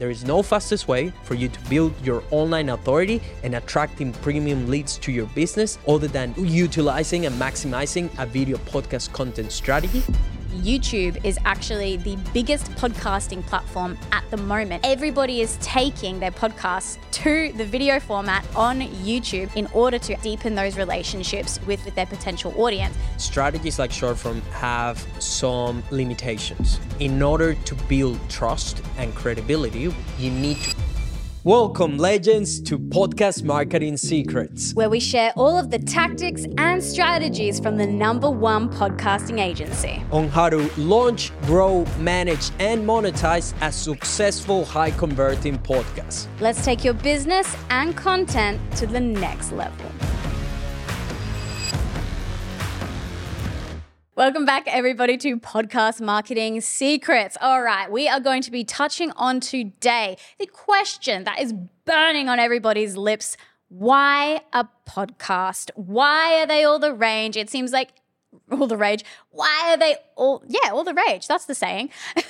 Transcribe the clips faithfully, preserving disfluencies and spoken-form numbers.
There is no fastest way for you to build your online authority and attracting premium leads to your business other than utilizing and maximizing a video podcast content strategy. YouTube is actually the biggest podcasting platform at the moment. Everybody is taking their podcasts to the video format on YouTube in order to deepen those relationships with, with their potential audience. Strategies like short form have some limitations. In order to build trust and credibility, you need to Welcome, legends, to Podcast Marketing Secrets, where we share all of the tactics and strategies from the number one podcasting agency on how to launch, grow, manage, and monetize a successful, high-converting podcast. Let's take your business and content to the next level. Welcome back, everybody, to Podcast Marketing Secrets. All right, we are going to be touching on today the question that is burning on everybody's lips. Why a podcast? Why are they all the rage? It seems like all the rage. Why are they all, yeah, all the rage. That's the saying.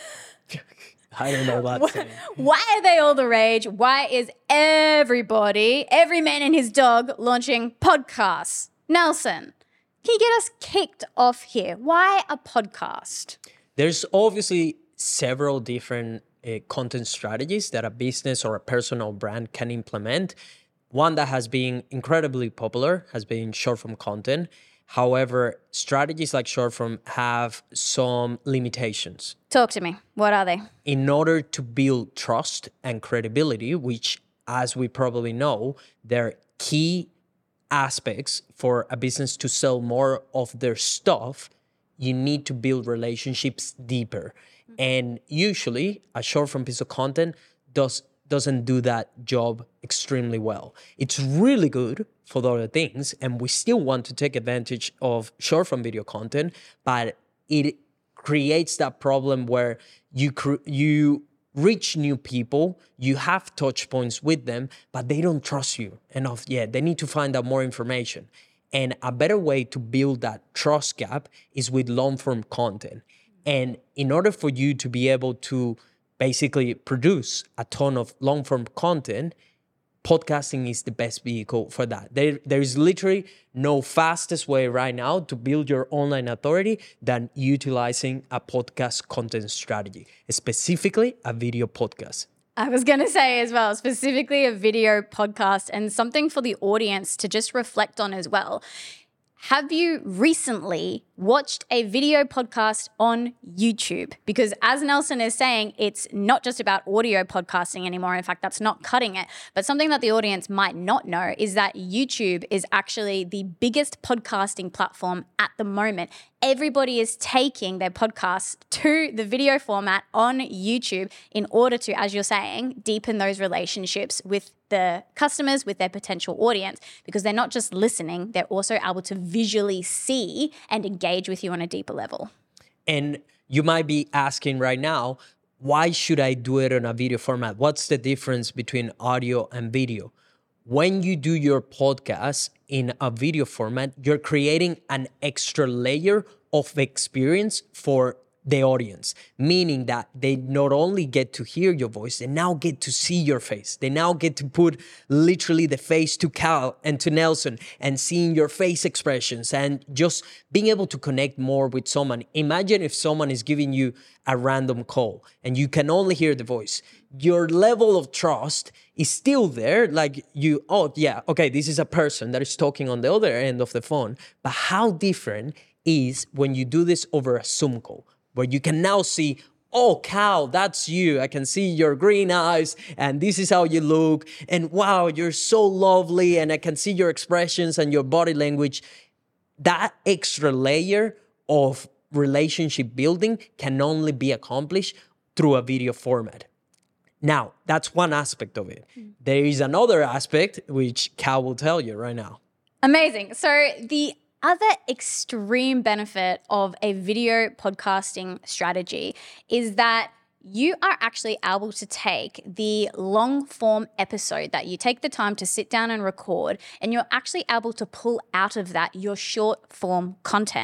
I don't know that saying. Why are they all the rage? Why is everybody, every man and his dog, launching podcasts? Nelson, can you get us kicked off here? Why a podcast? There's obviously several different uh, content strategies that a business or a personal brand can implement. One that has been incredibly popular has been short form content. However, strategies like short form have some limitations. Talk to me. What are they? In order to build trust and credibility, which, as we probably know, they're key aspects for a business to sell more of their stuff, you need to build relationships deeper. Mm-hmm. And usually a short form piece of content does, doesn't do that job extremely well. It's really good for the other things, and we still want to take advantage of short form video content, but it creates that problem where you cr- you reach new people, you have touch points with them, but they don't trust you enough yet. They need to find out more information. And a better way to build that trust gap is with long-form content. And in order for you to be able to basically produce a ton of long-form content, podcasting is the best vehicle for that. There, there is literally no fastest way right now to build your online authority than utilizing a podcast content strategy, specifically a video podcast. I was going to say as well, specifically a video podcast, and something for the audience to just reflect on as well. Have you recently watched a video podcast on YouTube? Because as Nelson is saying, it's not just about audio podcasting anymore. In fact, that's not cutting it. But something that the audience might not know is that YouTube is actually the biggest podcasting platform at the moment. Everybody is taking their podcasts to the video format on YouTube in order to, as you're saying, deepen those relationships with the customers, with their potential audience, because they're not just listening, they're also able to visually see and engage with you on a deeper level. And you might be asking right now, why should I do it in a video format? What's the difference between audio and video? When you do your podcast in a video format, you're creating an extra layer of experience for the audience, meaning that they not only get to hear your voice, they now get to see your face. They now get to put literally the face to Cal and to Nelson and seeing your face expressions and just being able to connect more with someone. Imagine if someone is giving you a random call and you can only hear the voice. Your level of trust is still there. Like you, oh yeah, okay, this is a person that is talking on the other end of the phone. But how different is when you do this over a Zoom call, where you can now see, oh, Cal, that's you. I can see your green eyes, and this is how you look. And wow, you're so lovely, and I can see your expressions and your body language. That extra layer of relationship building can only be accomplished through a video format. Now, that's one aspect of it. Mm. There is another aspect, which Cal will tell you right now. Amazing. So the other extreme benefit of a video podcasting strategy is that you are actually able to take the long form episode that you take the time to sit down and record, and you're actually able to pull out of that your short form content.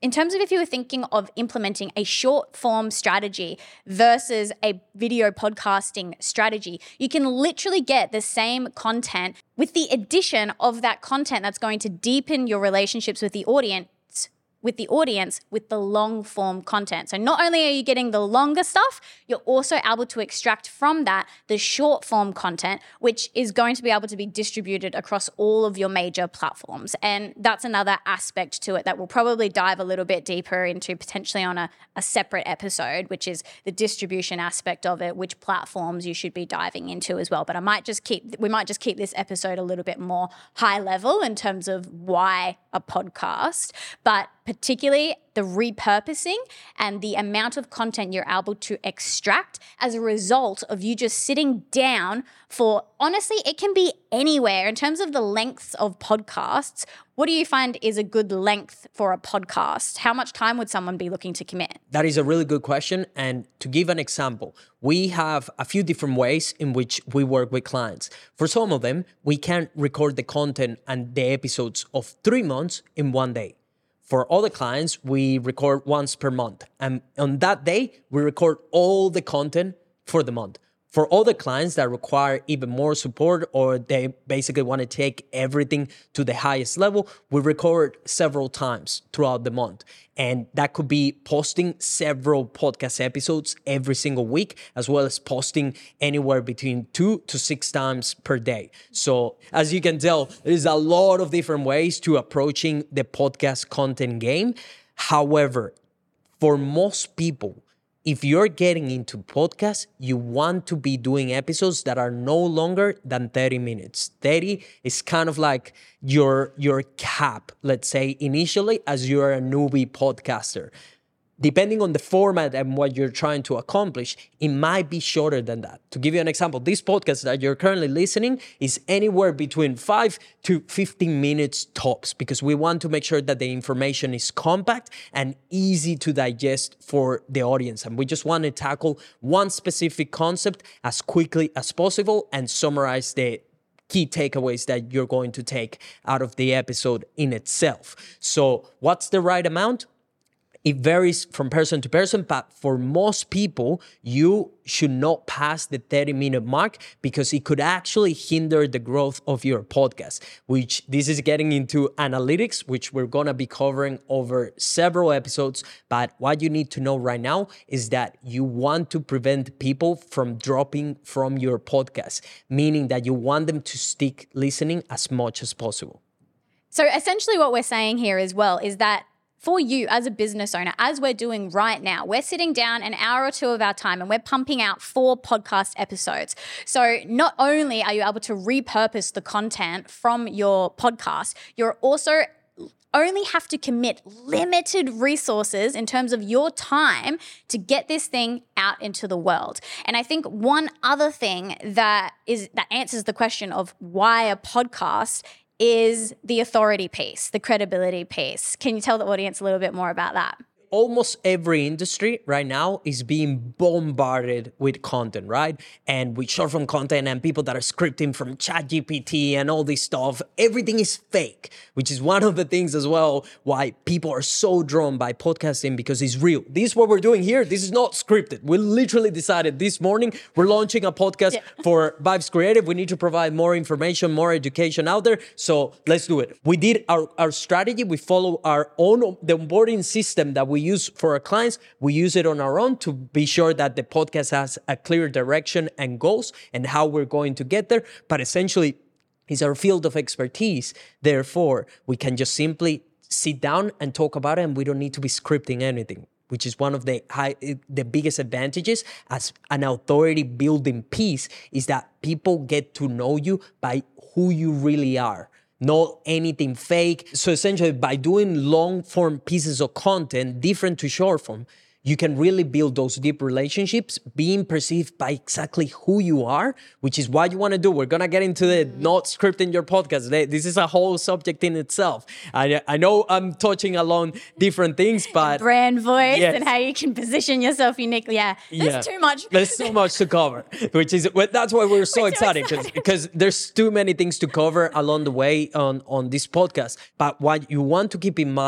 in terms of if you were thinking of implementing a short form strategy versus a video podcasting strategy, you can literally get the same content with the addition of that content that's going to deepen your relationships with the audience with the audience with the long form content. So not only are you getting the longer stuff, you're also able to extract from that the short form content, which is going to be able to be distributed across all of your major platforms. And that's another aspect to it that we'll probably dive a little bit deeper into potentially on a, a separate episode, which is the distribution aspect of it, which platforms you should be diving into as well. But I might just keep, we might just keep this episode a little bit more high level in terms of why a podcast, but particularly the repurposing and the amount of content you're able to extract as a result of you just sitting down for, honestly, it can be anywhere. In terms of the lengths of podcasts, what do you find is a good length for a podcast? How much time would someone be looking to commit? That is a really good question. And to give an example, we have a few different ways in which we work with clients. For some of them, we can record the content and the episodes of three months in one day. For other clients, we record once per month. And on that day, we record all the content for the month. For other clients that require even more support or they basically want to take everything to the highest level, we record several times throughout the month. And that could be posting several podcast episodes every single week, as well as posting anywhere between two to six times per day. So as you can tell, there's a lot of different ways to approaching the podcast content game. However, for most people, if you're getting into podcasts, you want to be doing episodes that are no longer than thirty minutes. thirty is kind of like your, your cap, let's say, initially, as you're a newbie podcaster. Depending on the format and what you're trying to accomplish, it might be shorter than that. To give you an example, this podcast that you're currently listening is anywhere between five to fifteen minutes tops, because we want to make sure that the information is compact and easy to digest for the audience. And we just want to tackle one specific concept as quickly as possible and summarize the key takeaways that you're going to take out of the episode in itself. So what's the right amount? It varies from person to person, but for most people, you should not pass the thirty minute mark because it could actually hinder the growth of your podcast, which this is getting into analytics, which we're going to be covering over several episodes. But what you need to know right now is that you want to prevent people from dropping from your podcast, meaning that you want them to stick listening as much as possible. So essentially what we're saying here as well is that for you as a business owner, as we're doing right now, we're sitting down an hour or two of our time and we're pumping out four podcast episodes. So not only are you able to repurpose the content from your podcast, you're also only have to commit limited resources in terms of your time to get this thing out into the world. And I think one other thing that is that answers the question of why a podcast is the authority piece, the credibility piece. Can you tell the audience a little bit more about that? Almost every industry right now is being bombarded with content, right? And with short form content and people that are scripting from ChatGPT and all this stuff. Everything is fake, which is one of the things as well why people are so drawn by podcasting, because it's real. This is what we're doing here. This is not scripted. We literally decided this morning we're launching a podcast yeah. for Vibes Creative. We need to provide more information, more education out there. So let's do it. We did our, our strategy. We follow our own, the onboarding system that we use for our clients. We use it on our own to be sure that the podcast has a clear direction and goals and how we're going to get there. But essentially, it's our field of expertise. Therefore, we can just simply sit down and talk about it, and we don't need to be scripting anything, which is one of the high, the biggest advantages as an authority building piece, is that people get to know you by who you really are. Not anything fake. So essentially, by doing long form pieces of content different to short form, you can really build those deep relationships, being perceived by exactly who you are, which is what you want to do. We're going to get into the not scripting your podcast. This is a whole subject in itself. I, I know I'm touching along different things, but... Brand voice yes. and how you can position yourself uniquely. Yeah, there's yeah. too much. There's so much to cover, which is, that's why we're so we're excited, excited. because there's too many things to cover along the way on, on this podcast. But what you want to keep in mind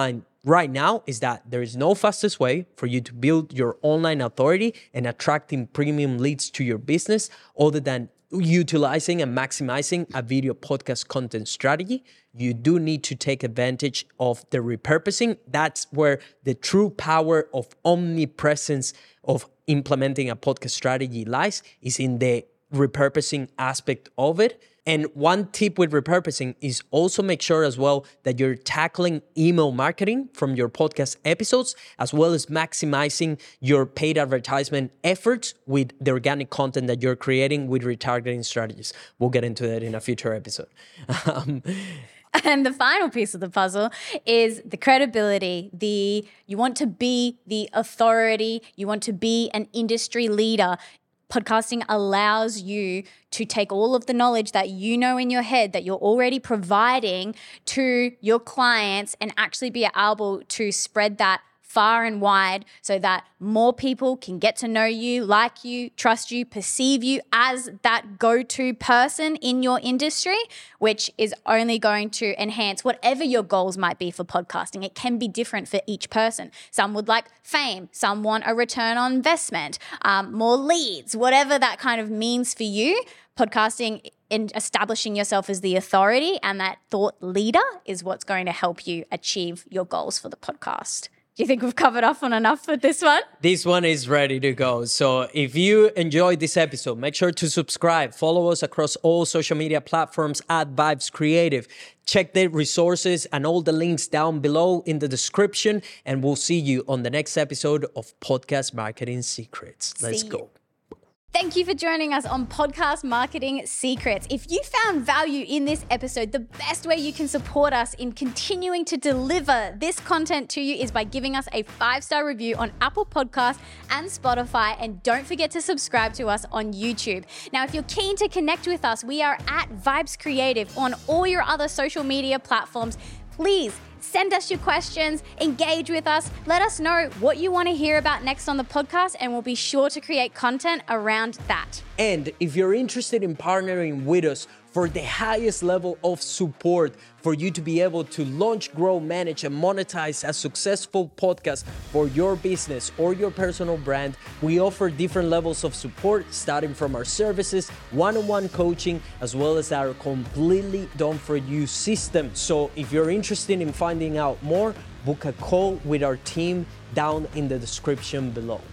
right now is that there is no fastest way for you to build your online authority and attracting premium leads to your business other than utilizing and maximizing a video podcast content strategy. You do need to take advantage of the repurposing. That's where the true power of omnipresence of implementing a podcast strategy lies, is in the repurposing aspect of it. And one tip with repurposing is also make sure as well that you're tackling email marketing from your podcast episodes, as well as maximizing your paid advertisement efforts with the organic content that you're creating with retargeting strategies. We'll get into that in a future episode. um, And the final piece of the puzzle is the credibility. The you want to be the authority. You want to be an industry leader. Podcasting allows you to take all of the knowledge that you know in your head that you're already providing to your clients and actually be able to spread that far and wide so that more people can get to know you, like you, trust you, perceive you as that go-to person in your industry, which is only going to enhance whatever your goals might be for podcasting. It can be different for each person. Some would like fame, some want a return on investment, um, more leads, whatever that kind of means for you. Podcasting and establishing yourself as the authority and that thought leader is what's going to help you achieve your goals for the podcast. Do you think we've covered off on enough for this one? This one is ready to go. So if you enjoyed this episode, make sure to subscribe. Follow us across all social media platforms at Vibes Creative. Check the resources and all the links down below in the description. And we'll see you on the next episode of Podcast Marketing Secrets. Let's See go. you. Thank you for joining us on Podcast Marketing Secrets. If you found value in this episode, the best way you can support us in continuing to deliver this content to you is by giving us a five-star review on Apple Podcasts and Spotify. And don't forget to subscribe to us on YouTube. Now, if you're keen to connect with us, we are at Vibes Creative on all your other social media platforms. Please send us your questions, engage with us, let us know what you want to hear about next on the podcast, and we'll be sure to create content around that. And if you're interested in partnering with us for the highest level of support for you to be able to launch, grow, manage, and monetize a successful podcast for your business or your personal brand, we offer different levels of support, starting from our services, one-on-one coaching, as well as our completely done-for-you system. So if you're interested in finding out more, book a call with our team down in the description below.